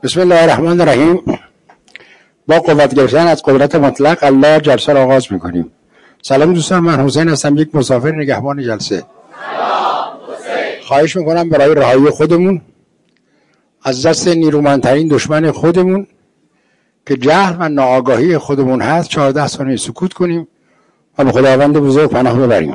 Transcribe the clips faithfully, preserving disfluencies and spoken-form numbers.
بسم الله الرحمن الرحیم. با قوت گرفتن از قدرت مطلق الله جلسه را آغاز میکنیم. سلام دوستان، من حسین هستم، یک مسافر نگهبان جلسه. سلام حسین. خواهش میکنم برای رهایی خودمون از دست نیرومندترین دشمن خودمون که جهل و ناآگاهی خودمون هست چهارده ثانیه سکوت کنیم و به خداوند بزرگ پناه ببریم.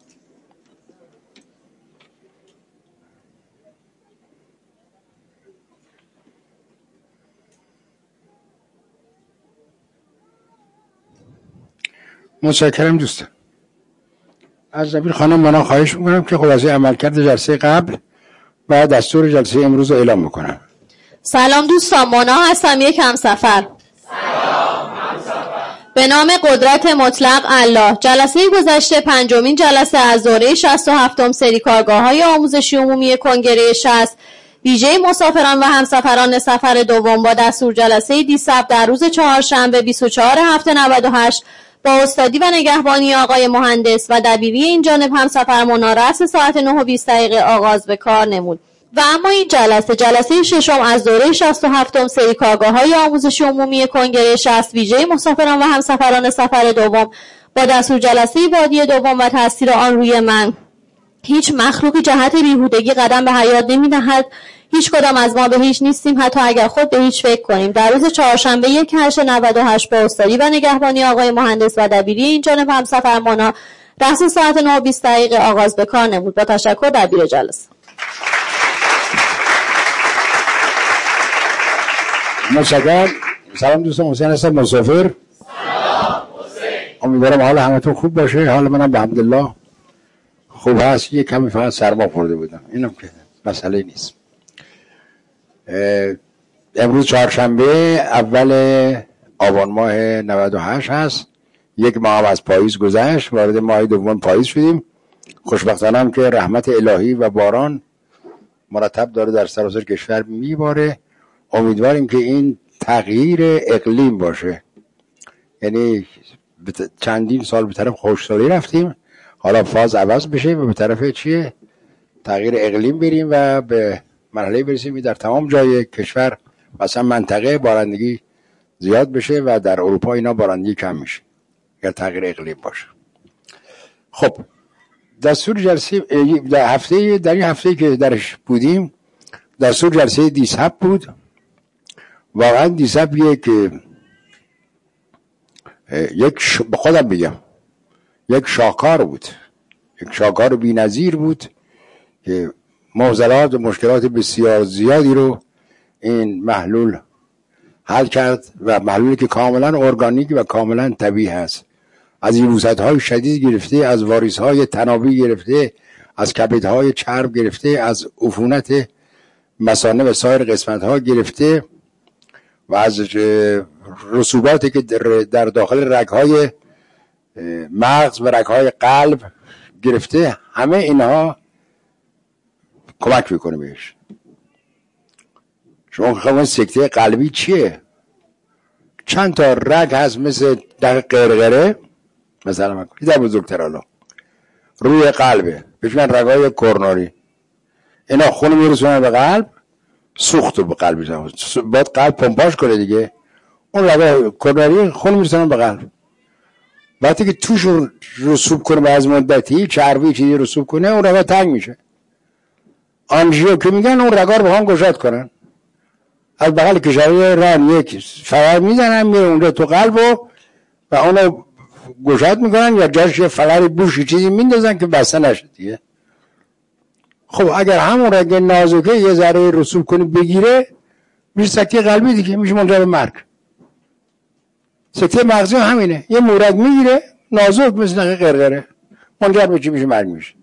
متشکرم دوستان. از نبیل خانم مانا خواهش میکنم که خلاصه عملکرد جلسه قبل و دستور جلسه امروز رو اعلام میکنم. سلام دوستان، مانا هستم، یک همسفر. سلام همسفر. به نام قدرت مطلق الله. جلسه گذشته پنجمین جلسه از دوره شصت و هفتم سری کارگاه‌های آموزشی عمومی کنگره شصت ویژه مسافران و همسفران سفر دوم با دستور جلسه دیسب در روز چهارشنبه بیست و چهارم هفته نود و هشت با استادی و نگهبانی آقای مهندس و دبیری این جانب همسفر مانا رأس ساعت نه و بیست دقیقه آغاز به کار نمود. و اما این جلسه جلسه ششم از دوره شصت و هفتم سری کارگاه‌های آموزشی عمومی کنگره شصت ویژه مسافران و همسفران سفر دوم با دستور جلسه وادی دوم و تاثیر آن روی من. هیچ مخلوقی جهت بیهودگی قدم به حیات نمی‌دهد. هیچ کدام از ما به هیچ نیستیم، حتی اگر خود به هیچ فکر کنیم. در روز چهارشنبه یک هشت نود و هشت با استادی و نگهبانی آقای مهندس و دبیری این جانب همسفر مانا رأس ساعت نه و بیست دقیقه آغاز به کار نمود. با تشکر دبیر جلسه. متشکرم. سلام دوستان، حسین هستم، مسافر. سلام حسین. امیدوارم حال همتون خوب باشه. حال منم به حمدالله خوب هست. یک کمی فقط سرما خورده بودم، اینم که مسئله نیست. امروز چهارشنبه اول آبان ماه نود و هشت هست. یک ماه از پاییز گذشت، وارد ماه دوم پاییز شدیم. خوشبختانه هم که رحمت الهی و باران مرتب داره در سراسر کشور میباره. امیدواریم که این تغییر اقلیم باشه، یعنی چندین سال به طرف خشکسالی رفتیم، حالا فاز عوض بشه و به طرف چیه؟ تغییر اقلیم بریم و به مرحله برسیم در تمام جای کشور مثلا منطقه بارندگی زیاد بشه و در اروپا اینا بارندگی کم میشه یا تغییر اقلیم باشه. خب دستور جلسه در هفته در این هفته که درش بودیم دستور جلسه دیسب بود. واقعا دیسب یک یک ش... به خودم بگم یک شاهکار بود، یک شاهکار بی‌نظیر بود که معضلات و مشکلات بسیار زیادی رو این محلول حل کرد و محلولی که کاملا ارگانیک و کاملا طبیعی هست. از یبوست‌های شدید گرفته، از واریس‌های تنابی گرفته، از کبدهای چرب گرفته، از عفونت مثانه و سایر قسمت‌ها گرفته و از رسوباتی که در داخل رگ‌های مغز و رگ‌های قلب گرفته، همه اینها کمک میکنه بهش. شما خواهد سکته قلبی چیه؟ چند تا رگ هست مثل در قرقره مثلا من کنید در بزرگتر حالا روی قلبه بهش من رگای کورناری، اینا خون میرسونن به قلب، سوخت رو به قلب میزنن، باید قلب پمپاژ کنه دیگه. اون رگای کورناری خون میرسونن به قلب. وقتی که توش رسوب کنه از مدتی چربی چیزی رسوب کنه اون رگا تنگ میشه. آنژیو که میگن اون رگا رو با هم گشاد کنن، از بغل کشوی رن یک فلر میزنن میره اونجا تو قلب و و اونو گشاد میکنن یا جاش یه فلر بوشی چیزی میندازن که بسته نشه دیگه. خب اگر همون رگ نازکه یه ذره رسوب کنی بگیره میشه سکته قلبی دیگه، میشه منجر به مرگ. سکته مغزی همینه، یه مورد میگیره نازک مثل نقه قرقره منجر به چی میشه؟ مرگ میشه.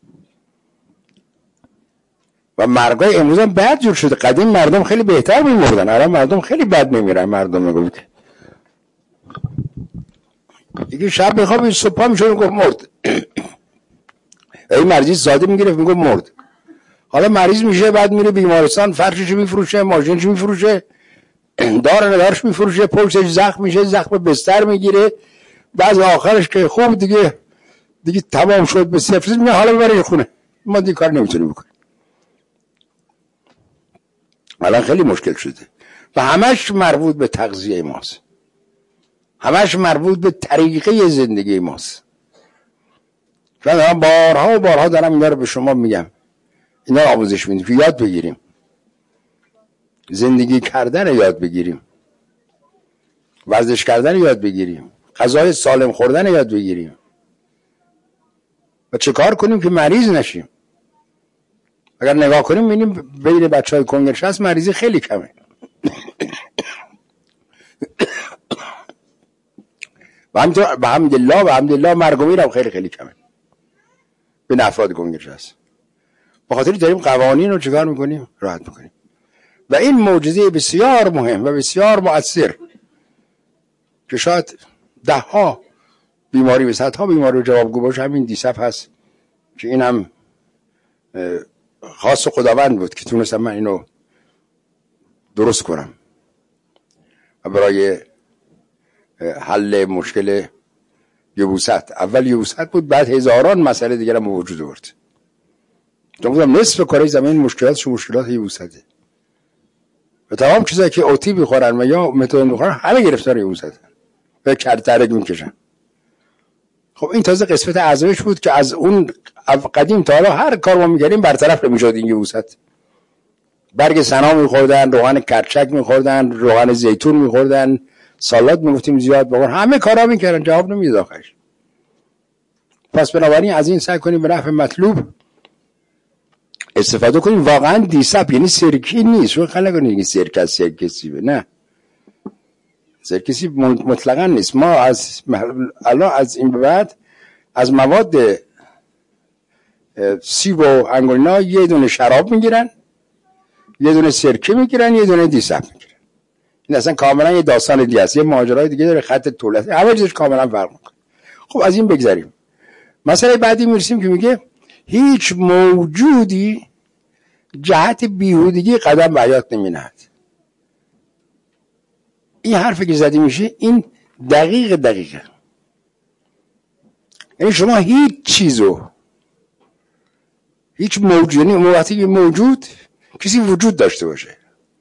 و مرگای امروز هم بد جور شده. قدیم مردم خیلی بهتر میمردن، الان مردم خیلی بد میمیرن. مردم میگفت یکی شب میخواب صبح میشد میگفت مرد. این مریض ساده میگرفت میگفت مرد. حالا مریض میشه بعد میره بیمارستان، فرشش میفروشه، ماشینش میفروشه، دار ندارش میفروشه، پشتش زخم میشه، زخم بستر میگیره، بعد آخرش که خوب دیگه دیگه تمام شد به صفر میگه حالا ببرید خونه، ما دیگه کار نمیتونیم بکنیم. الان خیلی مشکل شده. و همش مربوط به تغذیه ماست، همش مربوط به طریقه زندگی ماست. من بارها و بارها دارم اینا رو به شما میگم، اینا رو آموزش میدیم که یاد بگیریم، زندگی کردن رو یاد بگیریم، ورزش کردن رو یاد بگیریم، غذای سالم خوردن رو یاد بگیریم و چه کار کنیم که مریض نشیم. اگر نگاه کنیم ببینیم بین بچهای کنگره هست مریضی خیلی کمه و همینطور به حمدالله به حمدالله مرگ و میر هم خیلی خیلی کمه بین افراد کنگره هست. بخاطر داریم قوانین رو چیکار میکنیم؟ راحت میکنیم. و این معجزه بسیار مهم و بسیار مؤثر که شاید ده ها بیماری و صدها بیماری رو جوابگو باشه همین دیسپ هست که این هم خاص خداوند بود که تونستم من اینو درست کنم و برای حل مشکل یبوست. اول یبوست بود، بعد هزاران مسئله دیگر هم وجود آورد. چون بودم نصف کره زمین مشکلاتش مشکلات یبوسته و تمام چیزایی که اوتی میخورن و یا متادون میخورن همه گرفتار یبوسته و کرترک میکشن. خب این تازه قسمت اعظمش بود که از اون قدیم تا حالا هر کار ما میکردیم برطرف نمیشد این یبوست. برگ سنا میخوردن، روغن کرچک میخوردن، روغن زیتون میخوردن، سالاد میگفتیم زیاد بخور، همه کارا میکردن جواب نمیداد آخرش. پس بنابراین از این سعی کنیم به نفع مطلوب استفاده کنیم. واقعا دیسپ یعنی سرکی نیست، شو خیلی نکنید که سرکه سرکسی به نه سرکسی مطلقا نیست. ما از الان از این به بعد از مواد سیب و انگورینا یه دونه شراب میگیرن، یه دونه سرکه میگیرن، یه دونه دیسپ میگیرن. این اصلا کاملا یه داستان دیگه است، یه ماجرای دیگه داره، خط طولت همه چیزش کاملا فرق میکنه. خب از این بگذریم. مسئله بعدی میرسیم که میگه هیچ موجودی جهت بیهودگی قدم به حیات نمینهد. این حرفی که زدی میشه این دقیق دقیقه. یعنی شما هیچ چیزو هیچ موجود، یعنی موقتی موجود کسی وجود داشته باشه،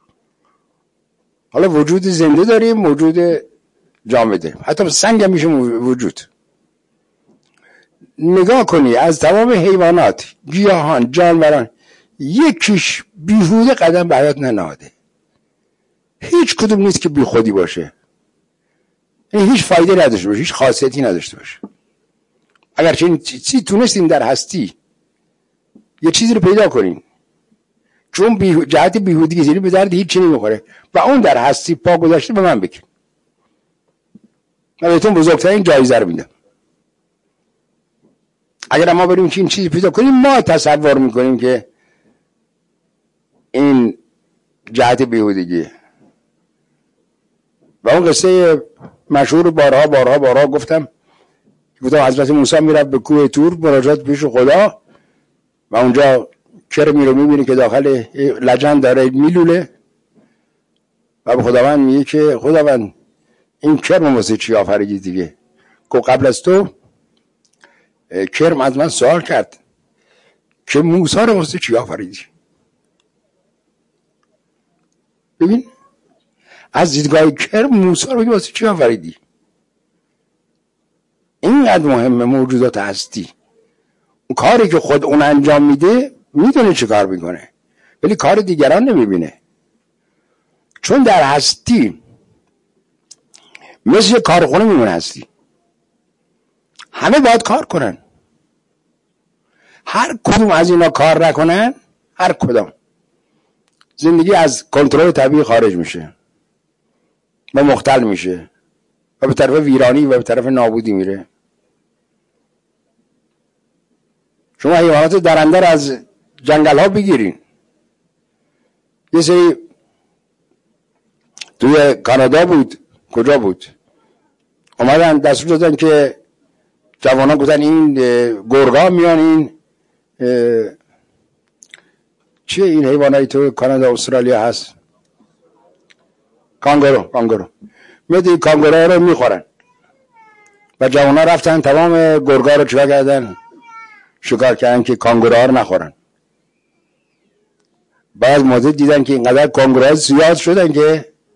حالا وجود زنده داریم، موجود جامده، حتی سنگ هم میشه وجود. نگاه کنی از تمام حیوانات، گیاهان، جانوران یکیش بیهوده قدم به حیات ننهاده. هیچ کدوم نیست که بی خودی باشه، یعنی هیچ فایده نداشته باشه، هیچ خاصیتی نداشته باشه. اگر چه چیزی تونستیم در هستی یه چیزی رو پیدا کنیم چون بیهو... جهت بیهودگی زیری به درد هیچ چی نمیخوره و اون در هستی پا گذاشته، به من بکن، من بهتون بزرگترین جایزه رو میدم. اگر ما بریم که این چیزی پیدا کنیم، ما تصور میکنیم که این جهت بیهودگی. و اون قصه مشهور بارها بارها بارها گفتم گفتم حضرت موسی میرفت به کوه طور مناجات پیش خدا و اونجا کرمی رو میبینی که داخل لجن داره میلوله و به خداوند میگه که خداوند این کرم واسه چی آفریدی دیگه؟ که قبل از تو کرم از من سوال کرد که موسی رو واسه چی آفریدی؟ ببین از دیدگاه کرم موسی رو بگی واسه چی آفریدی؟ اینقدر مهمه موجودات هستی. اون کاری که خود اون انجام میده میدونه چه کار میکنه ولی کار دیگران نمیبینه، چون در هستی مثل کارخونه میمونه. هستی همه باید کار کنن، هر کدوم از اینا کار نکنن، هر کدوم زندگی از کنترل طبیعی خارج میشه و مختل میشه و به طرف ویرانی و به طرف نابودی میره. شما حیوانات درنده رو از جنگل ها بگیرین. یه سری توی کانادا بود، کجا بود، اومدن دستور دادن که جوانان گفتن این گرگا میان، این چیه این حیوانایی تو کانادا استرالیا هست، کانگورو کانگورو میاد این کانگورو رو میخورن و جوانان رفتن تمام گرگا رو چیکار کردن؟ شکار کردن که کانگوروها رو نخورن. بعد مدت دیدن که اینقدر کانگوروها زیاد شدن که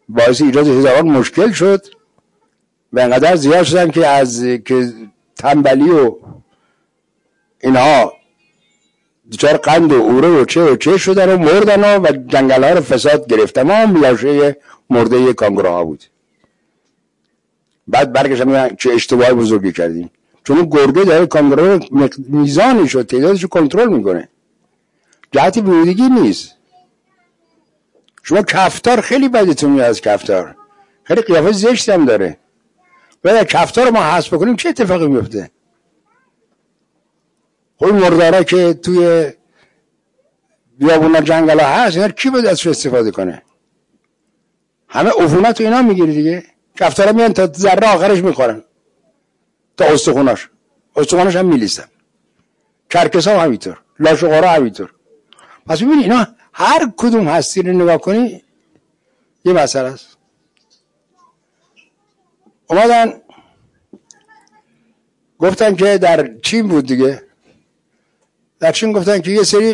باعث ایجاد هزاران مشکل شد و انقدر زیاد شدن که از که تنبلی و اینها دچار قند و اوره و چه و چه شدن و مردن و جنگل ها رو فساد گرفت. تمام لاشه مرده کانگوروها بود. بعد برگشتن میگن چه اشتباه بزرگی کردیم، چون اون گرگه داره کانگورو میزانش و تعدادش رو کنترل میکنه، جهت بیهودگی نیست. شما کفتار خیلی بدتون میاد از کفتار، خیلی قیافه زشت هم داره. باید کفتار رو ما حذف بکنیم چه اتفاقی میفته؟ خب مردارا که توی بیابونا جنگل ها هست اینا کی باید ازش استفاده کنه؟ همه عفونت و اینا میگیری دیگه. کفتارا میان تا ذره آخرش میخورن، تا استخوناش استخوناش هم میلیستن. کرکس ها همینطور، لاشقارا همینطور. پس ببین اینا هر کدوم هستی رو نگاه کنی یه مسئله است. اومدن گفتن که در چین بود دیگه، در چین گفتن که یه سری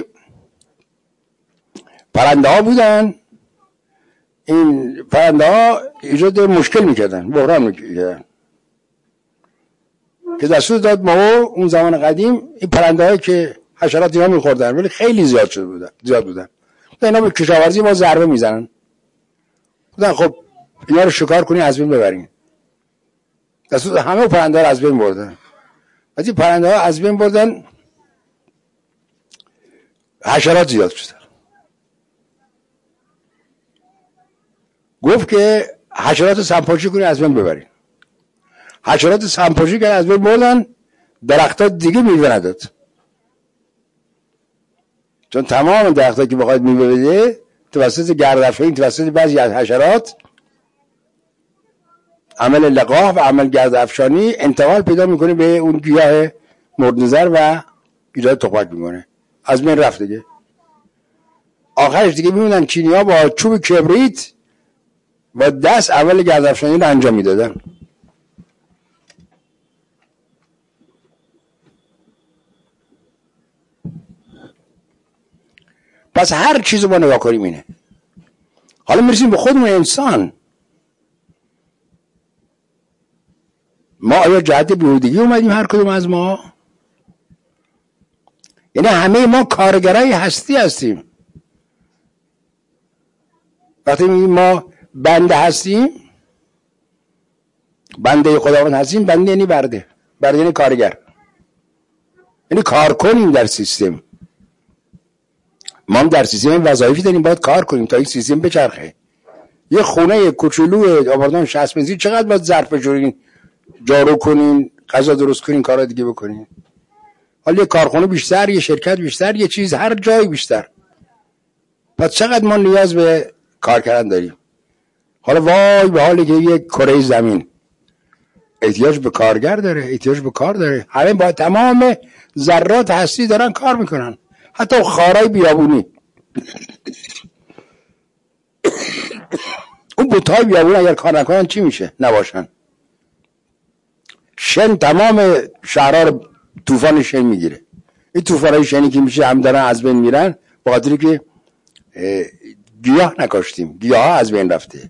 پرنده ها بودن، این پرنده ها ایجاد مشکل میکردن، بحران میکردن، که دستور داد ما اون زمان قدیم این پرنده هایی که حشرات اینا میخوردن ولی خیلی زیاد شده بودن زیاد بودن اینا به کشاورزی ما ضربه میزنن. بودن خب اینا رو شکار کنی از بین ببرین. دستور همه پرنده ها از بین بردن. وقتی پرنده ها از بین بردن حشرات زیاد شدن. گفت که حشرات سمپاشی کنی از بین ببرین. حشرات سمپاشی کنی از بین بردن، درختات دیگه میوه نداد، چون تمام درختات که بخواید میوه بده توسط گردافشانی، توسط بعضی از حشرات عمل لقاح و عمل گردافشانی انتقال پیدا میکنه به اون گیاه مورد نظر و ایجاد تخمک میکنه، از بین رفت دیگه. آخرش دیگه میمونن چینی‌ها با چوب کبریت و دست عمل گردافشانی رو انجام میدادن. پس هر چیزو ما نگاه کنیم اینه. حالا میرسیم به خودمون انسان. ما آیا جهت بیهودگی اومدیم هر کدوم از ما؟ یعنی همه ما کارگرای هستی هستیم. وقتی میگیم ما بنده هستیم، بنده خداوند هستیم، بنده یعنی برده، برده یعنی کارگر، یعنی کار کنیم در سیستم. ما هم در سیستم وظایفی داریم، باید کار کنیم تا این سیستم بچرخه. یه خونه کوچولو آپارتمان شصت متری چقدر باید ظرف بشورین، جارو کنین، غذا درست کنین، کارا دیگه بکنین. حالا یه کارخونه بیشتر، یه شرکت بیشتر، یه چیز هر جای بیشتر. پس چقدر ما نیاز به کار کردن داریم. حالا وای به حالی که یک کره زمین احتیاج به کارگر داره، احتیاج به کار داره. همه با تمام ذرات هستی دارن کار میکنن، حتی خارای بیابونی. اون بوتای بیابونی اگر کار نکنن چی میشه؟ نباشن. شن تمام شهرها رو طوفان شن میگیره. این طوفانای شنی که میشه هم دارن از بین میرن به خاطر که گیاه نکاشتیم، گیاه ها از بین رفته.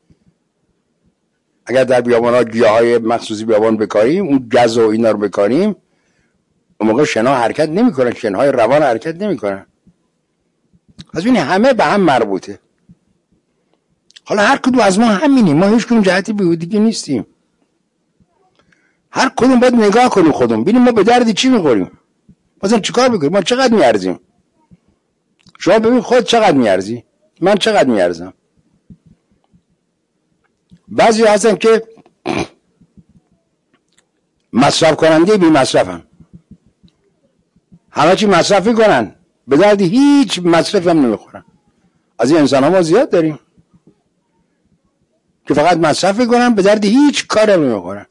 اگر در بیابان ها گیاه های مخصوصی بیابان بکاریم، اون گز و اینا رو بکاریم، اون موقع شنها حرکت نمی کنن، شنهای روان حرکت نمی کنن. پس ببینید همه به هم مربوطه. حالا هر کدوم از ما همینیم، ما هیچ کدوم جهتی بیهودگی نیستیم. هر کدوم باید نگاه کنیم خودمون، ببینیم ما به درد چی میخوریم، مثلا چیکار بکنیم، ما چقدر میارزیم. شما ببین خود چقدر میارزی، من چقدر میارزم. بعضی هستن که مصرف کننده بی مصرفن، همه چی مصرف میکنن، به درد هیچ مصرف هم نمیخورن. از این انسان ها ما زیاد داریم که فقط مصرف میکنن، به درد هیچ کار هم نمیخورن.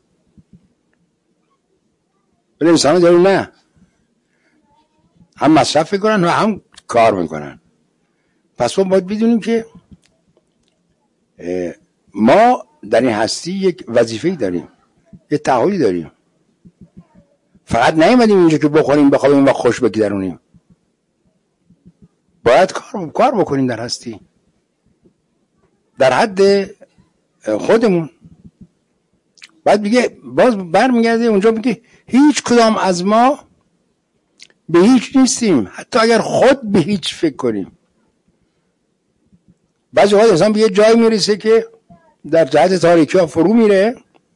ولی انسان ها داریم نه، هم مصرف میکنن و هم کار میکنن. پس ما باید بدونیم که ما در این هستی یک وظیفه‌ای داریم، یک تعهدی داریم. فقط نیومدیم اینجا که بخوریم بخوابیم و خوش بگذرونیم. باید کار کار بکنیم در هستی، در حد خودمون. بعد میگه باز برمیگرده اونجا میگه هیچ کدام از ما به هیچ نیستیم، حتی اگر خود به هیچ فکر کنیم. بعضی وقت انسان به یه جای میرسه که در جهت تاریکی ها فرو میره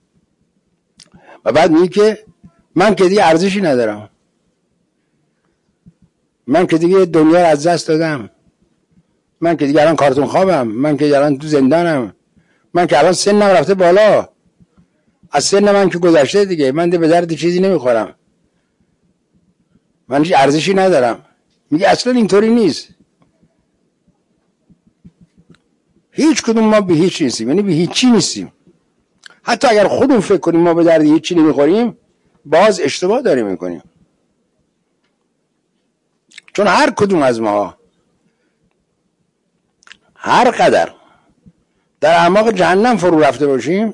و بعد میگه که من که دیگه ارزشی ندارم، من که دیگه دنیا رو از دست دادم، من که دیگه الان کارتون خوابم، من که الان تو زندانم، من که الان سنم رفته بالا، از سن من که گذشته دیگه، من دیگه به درد چیزی نمیخورم، من هیچ ارزشی ندارم. میگه اصلا اینطوری نیست. هیچ کدوم ما به هیچ نیستیم، یعنی به هیچی نیستیم. حتی اگر خودمون فکر کنیم ما به درد هیچی نمیخوریم، باز اشتباه داریم میکنیم. چون هر کدوم از ما هر قدر در اعماق جهنم فرو رفته باشیم،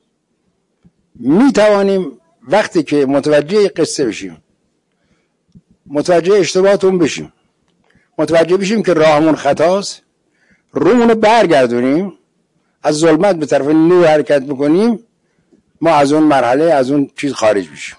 میتوانیم وقتی که متوجه قصه بشیم، متوجه اشتباهاتون بشیم، متوجه بشیم که راهمون خطاست، رومونو برگردونیم، از ظلمت به طرف نور حرکت بکنیم، ما از اون مرحله، از اون چیز خارج بشیم.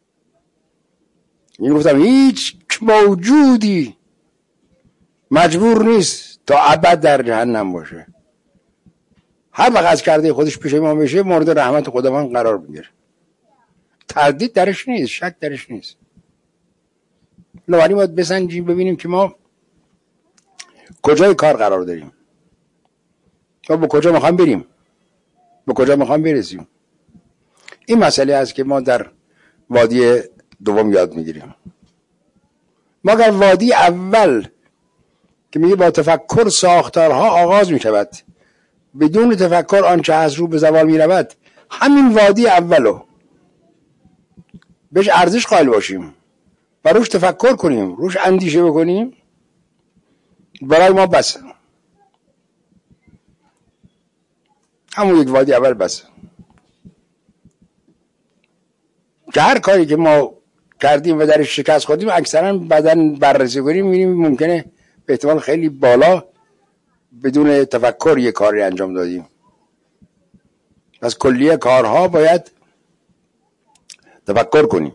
این گفتم هیچ موجودی مجبور نیست تا ابد در جهنم باشه. هر وقت از کرده خودش پشیمان بشه، مورد رحمت خداوند قرار میگیره. تردید درش نیست، شک درش نیست. بنابراین باید بسنجیم ببینیم که ما کجای کار قرار داریم، ما با کجا میخوام بریم، با کجا میخوام برسیم. این مسئله است که ما در وادی دوم یاد میگیریم. ما در وادی اول که میگه با تفکر ساختارها آغاز میشود، بدون تفکر آنچه از رو به زوال میرود، همین وادی اولو بهش ارزش قائل باشیم و روش تفکر کنیم، روش اندیشه بکنیم، برای ما بس. همون یک وادی اول بس. که هر کاری که ما کردیم و درش شکست خوردیم، اکثرا بدن بررسی کنیم می‌بینیم ممکنه به احتمال خیلی بالا بدون تفکر یک کاری انجام دادیم. پس کلیه کارها باید تفکر کنیم.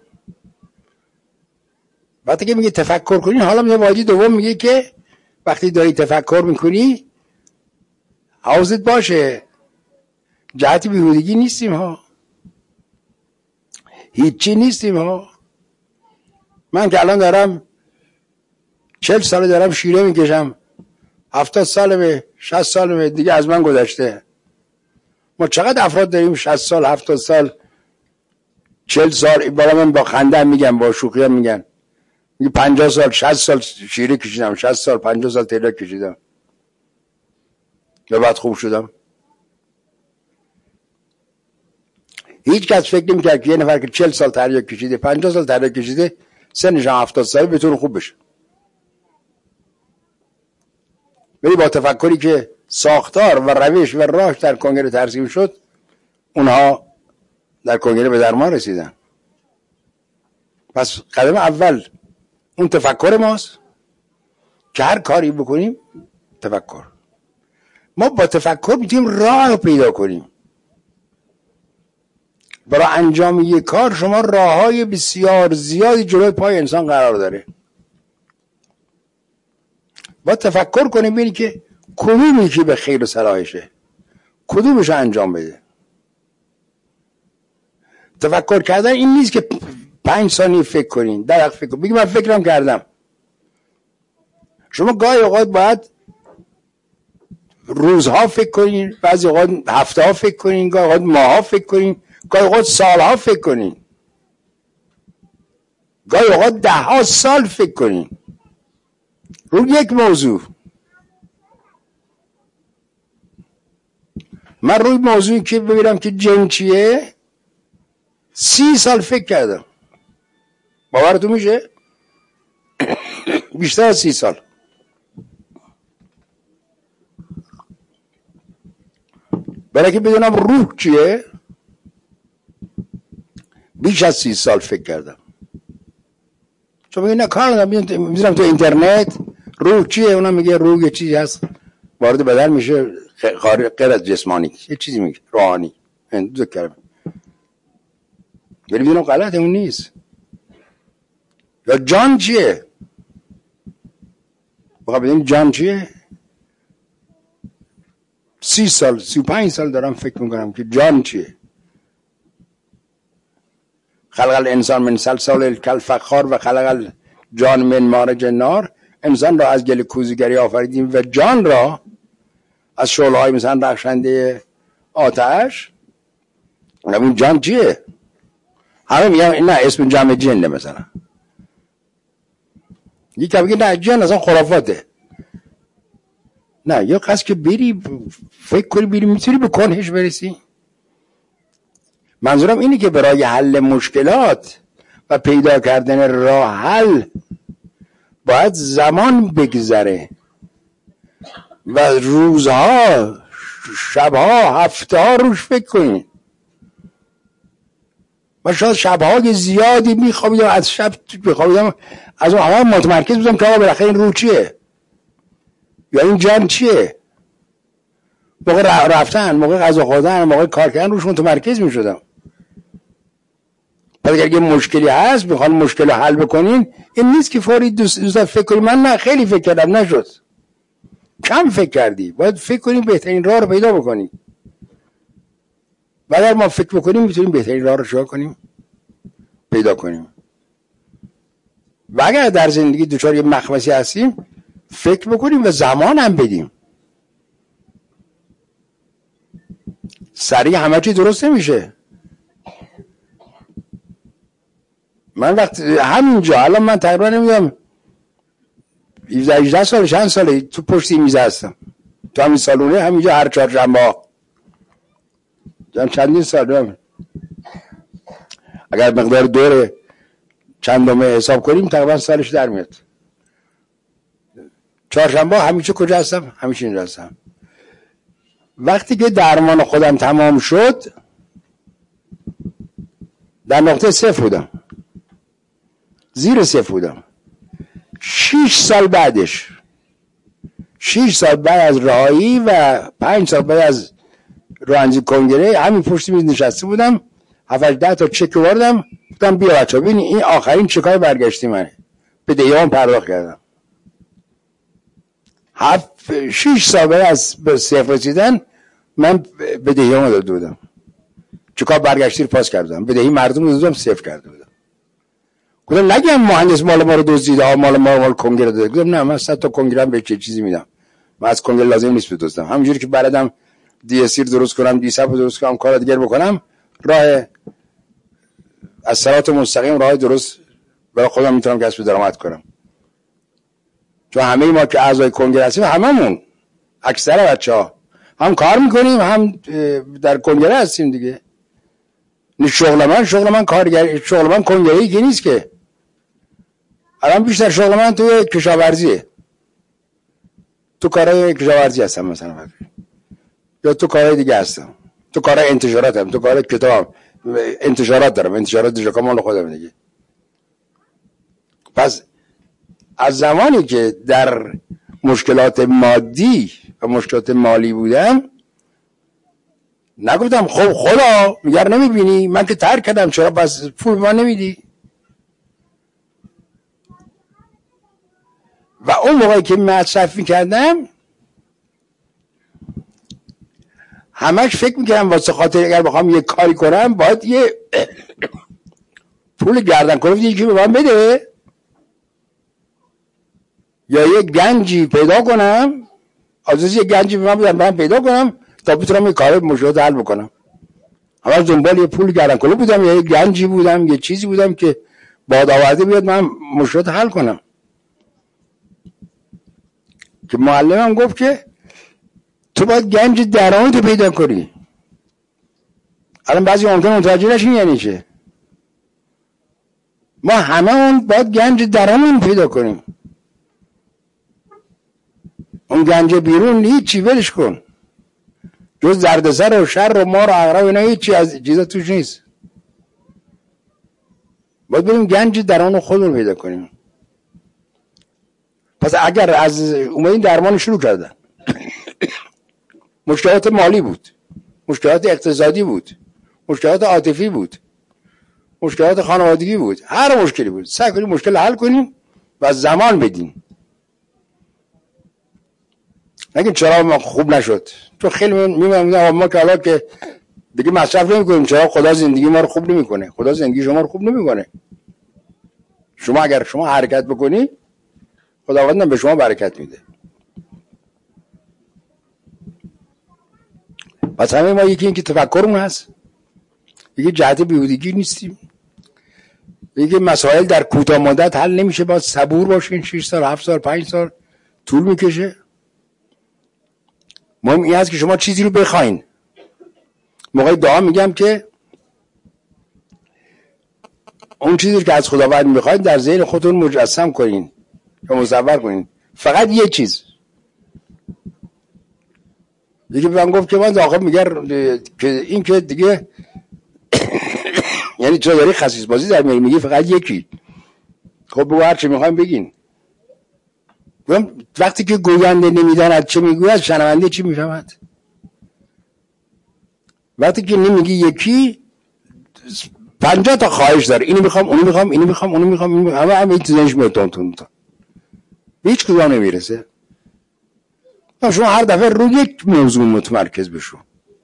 وقتی که میگه تفکر کنی، حالا میگه وادی دوم میگه که وقتی داری تفکر میکنی حواست باشه جهت بیهودگی نیستیم ها، هیچی نیستیم ها. من که الان دارم چل سال دارم شیره میکشم، هفتاد سالمه، شصت سالمه، دیگه از من گذشته. ما چقدر افراد داریم شصت سال، هفتاد سال، چل سال، بالا من با خنده میگم، با شوخی هم میگن، میگه پنجاه سال، شصت سال شیره کشیدم، شصت سال، پنجاه سال تریاک کشیدم یا بعد خوب شدم. هیچ کس فکر نمی‌کرد که یه نفر که چل سال تریاک کشیده، پنجاه سال تریاک کشیده، سنش هفتاد سال بتونه خوب بشه. ولی با تفکری که ساختار و روش و راهش در کنگره ترسیم شد، اونها در کنگره به درمان رسیدن. پس قدم اول اون تفکر ماست که هر کاری بکنیم تفکر. ما با تفکر میتونیم راه رو پیدا کنیم. برای انجام یک کار شما راههای بسیار زیادی جلوی پای انسان قرار داره. با تفکر کنیم ببینید که کدومی که به خیر و صلاحشه، کدومش انجام بده. تفکر کردن این نیست که پنج ثانیه فکر کنین، ده دقیقه فکر کنین، بگی من فکرم کردم. شما گاهی اوقات باید روزها فکر کنین، بعضی اوقات هفته ها فکر کنین، گاهی اوقات ماه ها فکر کنین، گاهی اوقات سال ها فکر کنین، گاهی اوقات ده ها سال فکر کنین روی یک موضوع. من روی موضوعی که ببینم که جن چیه سی سال فکر کردم. باورتون میشه؟ بیشتر از سی سال. برای که بدونم روح چیه بیش از سی سال فکر کردم. چون میگه نه کار ندارم، میذارم تو اینترنت روح چیه، اونا میگه روح یه چیزی هست وارد بدن میشه، غیر از جسمانی یه چیزی میگه روحانی. این دو کلمه ولی بدونم غلط اون نیست. یا جان چیه؟ بخواه بدیم جان چیه؟ سی سال سی و پنج سال دارم فکر میکنم که جان چیه. خلق الانسان من صلصال کالفخار و خلق الجان من مارج النار. انسان را از گل کوزه‌گری آفریدیم و جان را از شعله‌های مثلا رخشنده آتش. اون جان چیه؟ همه میگن نه اسم جمع جنه مثلا. یکی میگه نه جن اصلا خرافاته. نه یا قصد که بری فکر کنی بری میتونی به کنهش برسی. منظورم اینه که برای حل مشکلات و پیدا کردن راه حل باید زمان بگذره و روزها، شبها، هفته ها روش فکر کنید. من شاید شبهای زیادی میخوابیدم، از شب میخوابیدم از اون همه متمرکز بودم که آقا بالاخره این رو چیه یا این جان چیه. موقع رفتن، موقع غذا خوردن، موقع کار کردن روش متمرکز میشدم. پس اگر یه مشکلی هست میخوان مشکل رو حل بکنین، این نیست که فوری دوست دوست فکر کنی من نه خیلی فکر کردم نشد. کم فکر کردی، باید فکر کنی بهترین راه رو پیدا بکنی. و اگر ما فکر بکنیم میتونیم بهترین راه رو شروع کنیم پیدا کنیم. و اگر در زندگی دچار یه مخمصی هستیم فکر بکنیم و زمان هم بدیم. سریع همه چی درست نمیشه. من وقت همینجا الان من تقریبا نمیدونم هفده هجده سال چند ساله تو پشت این میز هستم، تو همین سالونه همینجا هر چهارشنبه چندین سال دارم. اگر مقدار دور چندمه حساب کنیم تقریبا سالش در میاد. چهارشنبه همیشه کجا هستم؟ همیشه اینجا هستم. وقتی که درمان خودم تمام شد در نقطه صفر بودم، زیر صفر بودم. شیش سال بعدش شیش سال بعد از رهایی و پنج سال بعد از رانندگی کنگره همین پشت میز نشسته بودم، هفت ده تا چک وردم، گفتم بیا بچا ببین این آخرین چکای برگشتی منه، بدهیام پرداخت کردم. هفت شیش سال بعد از به صفر رسیدن من بدهیام داده بودم، چکای برگشتی رو پاس کردم، بدهی مردم رو دادم صفر کرده بودم. گفتم نگم مهندس مال ما رو دزدیده ها، مال ما مال کنگره داده. گفتم نه من صد تا کنگره به چه چیزی میدم، من از کنگره لازم نیست بدزدم. همونجوری که بلدم دی اس رو درست کنم، دی سپ رو درست کنم، کار دیگر بکنم، راه از صراط مستقیم راه درست برای خودم میتونم کسب درآمد کنم. چون همه ما که اعضای کنگره هستیم، هممون اکثر بچه‌ها هم کار میکنیم هم در کنگره هستیم دیگه. شغل من شغل من کارگر شغل من کنگره‌ای که نیست که. الان بیشتر شغل من تو کشاورزیه، تو کارهای کشاورزی هستم مثلا، یا تو کارهای دیگه هستم، تو کارهای انتشارات هم، تو کارهای کتاب انتشارات دارم، انتشارات دیجا مال خودم دیگه. پس از زمانی که در مشکلات مادی و مشکلات مالی بودم نگفتم خب خدا میگر نمیبینی من که ترک کردم چرا پس پول من نمیدی. و اون موقعی که مصرف میکردم همش فکر میکردم واسه خاطر اگر بخوام یه کاری کنم باید یه پول گردن کلفتی یکی به من بده یا یه گنجی پیدا کنم، از یه گنجی به من بدن من پیدا کنم تا بتونم یه کار مشکلات حل بکنم. همش دنبال یه پول گردن کلفت بودم یا یه گنجی بودم، یه چیزی بودم که باد آورده بیاد من مشکلات حل کنم. که معلمم گفت که تو باید گنج درآمد پیدا کنی. الان بعضی ممکنه متوجه نشین یعنی چه. ما همه اون باید گنج درآمد پیدا کنیم. اون گنج بیرون هیچی ولش کن، جز دردسر و شر و مار و عقرب اینا هیچی از چیزا توش نیست. باید بریم گنج درآمد خودمون پیدا کنیم. پس اگر از اومدین درمان شروع کردن مشکلات مالی بود، مشکلات اقتصادی بود، مشکلات عاطفی بود، مشکلات خانوادگی بود، هر مشکلی بود. سعی کنیم مشکل حل کنیم و زمان بدیم. نگید چرا ما خوب نشد، تو خیلی میگم ما که حالا که دیگه مصرف نمی‌کنیم چرا خدا زندگی ما رو خوب نمی‌کنه. خدا زندگی شما رو خوب نمی‌کنه. شما اگر شما حرکت بکنی خداوند به شما برکت میده. پس همه ما یکی این که تفکرمون هست، یکی جهت بیهودگی نیستیم، یکی مسائل در کوتاه مدت حل نمیشه، باید صبور باشین. شش سال، هفت سال، پنج سال طول میکشه. مهم این هست که شما چیزی رو بخواین. موقع دعا میگم که اون چیزی که از خداوند میخواید در ذهن خودتون مجسم کنین یا مصور کنین. فقط یه چیز. دیگه من گفت که من داخل میگه که این که دیگه یعنی چرا داری خسیس بازی در میگی میگی فقط یکی. خب بگو هر چی میخوایم بگین. وقتی که گوینده نمیداند چه میگوید شنونده چی میفهمد؟ وقتی که نمیگی یکی پنجاه تا خواهش داره، اینو میخوام اونو میخوام اینو میخوام اونو میخوام اینو میخوام، همه همه تو ذهنش میاد تون تون تون. هیچ کدوم نمیرسه. شما هر دفعه روی یک موضوع متمرکز بشو.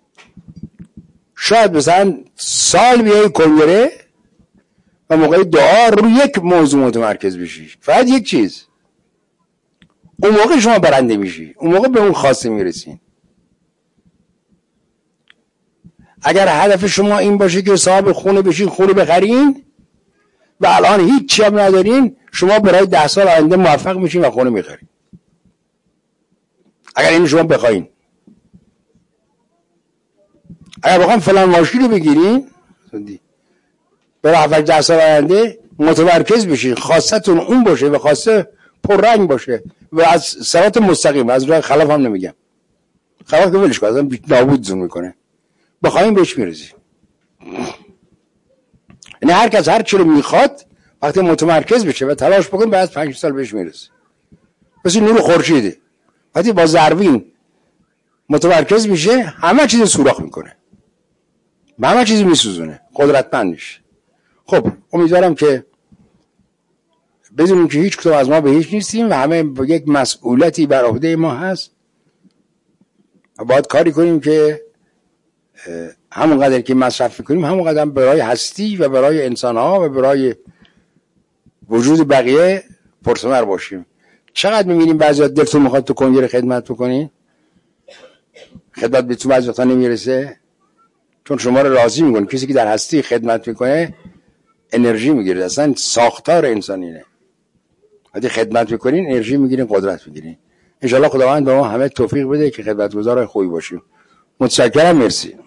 شاید مثلا سال بیای کنگره و موقع دعا روی یک موضوع متمرکز بشی، فقط یک چیز. اون موقع شما برنده میشی، اون موقع به اون خواسته میرسین. اگر هدف شما این باشه که صاحب خونه بشین، خونه بخرین و الان هیچ چی هم ندارین، شما برای ده سال آینده موفق میشین و خونه میخرین. اگر این شما بخواین. اگر بخواین فلان ماشین رو بگیرین برای هفت ده سال آینده متمرکز بشین، خواستتون اون باشه و خواسته پررنگ باشه و از صراط مستقیم، از راه خلاف هم نمیگم. خلاف که ولش کن، اصلا نابود زون میکنه. بخواین بهش میرسیم. یعنی هر کس هر چی رو میخواد وقتی متمرکز بشه و تلاش بکنه بعد از پنج سال بهش میرسه. مثل نور خورشیده. وقتی با زربین متمرکز میشه همه چیز سوراخ میکنه، همه چیز میسوزونه، قدرتمند میشه. خب امیدوارم که بدونیم که هیچ کدوم از ما به هیچ نیستیم و همه یک مسئولیتی بر عهده ما هست و باید کاری کنیم که همونقدر که مصرف میکنیم همونقدر برای هستی و برای انسانها و برای وجود بقیه پرثمر باشیم. چقدر میبینیم بعضی دلتون میخواد تو کنگره خدمت بکنین، خدمت به تو بعضی وقتا نمیرسه چون شما رو راضی میکنه. کسی که در هستی خدمت میکنه انرژی میگیره، اصلا ساختار انسانینه. وقتی خدمت میکنین انرژی میگیرین، قدرت میگیرین. انشالله خداوند به ما همه توفیق بده که خدمتگزار خوبی باشیم. متشکرم، مرسی.